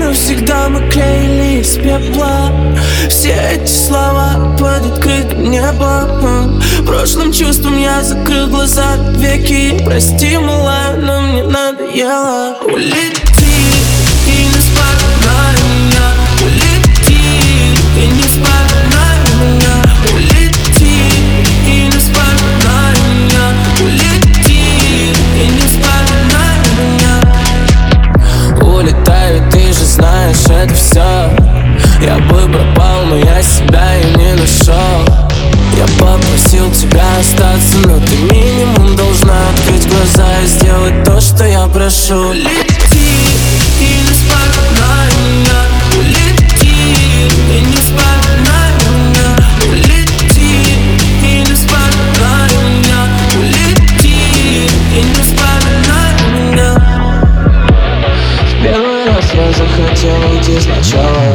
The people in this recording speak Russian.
навсегда мы клеили из пепла все эти слова под открытым небом. Прошлым чувством я закрыл глаза веки. Прости, малая, но мне надоело. Улети и не вспоминай меня. Улети и не вспоминай меня. Улети и не вспоминай меня. Улети и не вспоминай меня. Улетаю, ты же знаешь, это все. Я бы пропал, но я себя и не нашел. Я попросил тебя остаться, но ты минимум должна открыть глаза и сделать то, что я прошу. Улети и не вспоминай меня. Улети и не вспоминай меня. Улети и не вспоминай меня. Улети и не вспоминай меня. В первый раз я захотел уйти сначала.